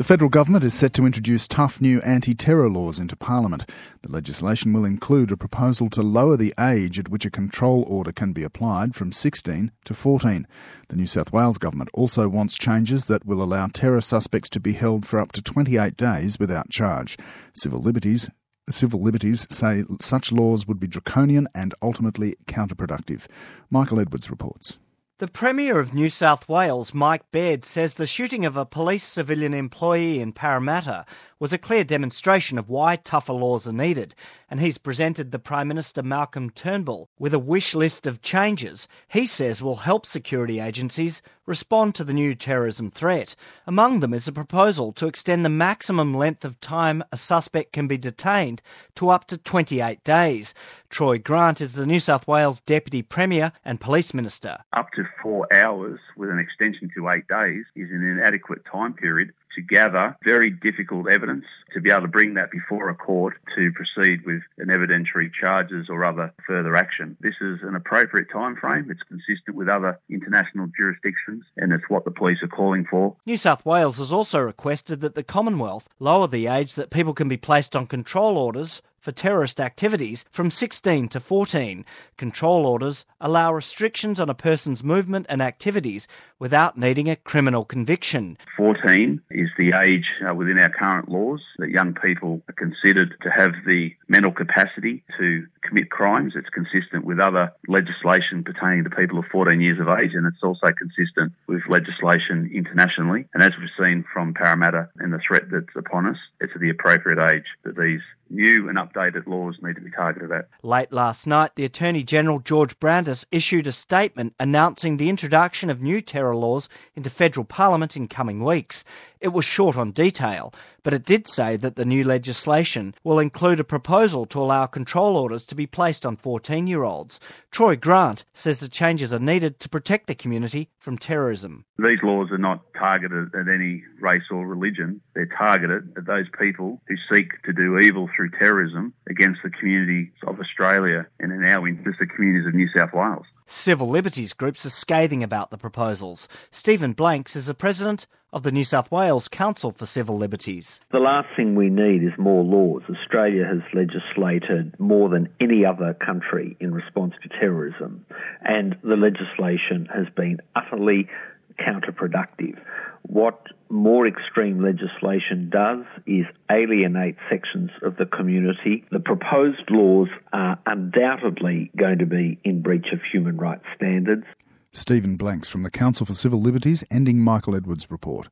The federal government is set to introduce tough new anti-terror laws into Parliament. The legislation will include a proposal to lower the age at which a control order can be applied from 16 to 14. The New South Wales government also wants changes that will allow terror suspects to be held for up to 28 days without charge. Civil Liberties say such laws would be draconian and ultimately counterproductive. Michael Edwards reports. The Premier of New South Wales, Mike Baird, says the shooting of a police civilian employee in Parramatta was a clear demonstration of why tougher laws are needed, and he's presented the Prime Minister Malcolm Turnbull with a wish list of changes he says will help security agencies respond to the new terrorism threat. Among them is a proposal to extend the maximum length of time a suspect can be detained to up to 28 days. Troy Grant is the New South Wales Deputy Premier and Police Minister. Up to 4 hours with an extension to 8 days is an inadequate time period to gather very difficult evidence to be able to bring that before a court to proceed with an evidentiary charges or other further action. This is an appropriate time frame. It's consistent with other international jurisdictions and it's what the police are calling for. New South Wales has also requested that the Commonwealth lower the age that people can be placed on control orders for terrorist activities from 16 to 14. Control orders allow restrictions on a person's movement and activities without needing a criminal conviction. 14 is the age within our current laws that young people are considered to have the mental capacity to commit crimes. It's consistent with other legislation pertaining to people of 14 years of age, and it's also consistent with legislation internationally. And as we've seen from Parramatta and the threat that's upon us, it's the appropriate age that these new and updated laws need to be targeted at. Late last night, the Attorney-General George Brandis issued a statement announcing the introduction of new terror laws into federal parliament in coming weeks. It was short on detail, but it did say that the new legislation will include a proposal to allow control orders to be placed on 14-year-olds. Troy Grant says the changes are needed to protect the community from terrorism. These laws are not targeted at any race or religion. They're targeted at those people who seek to do evil through terrorism against the communities of Australia and in our interest, the communities of New South Wales. Civil liberties groups are scathing about the proposals. Stephen Blanks is the president of the New South Wales Council for Civil Liberties. The last thing we need is more laws. Australia has legislated more than any other country in response to terrorism, and the legislation has been utterly counterproductive. What more extreme legislation does is alienate sections of the community. The proposed laws are undoubtedly going to be in breach of human rights standards. Stephen Blanks from the Council for Civil Liberties, ending Michael Edwards' report.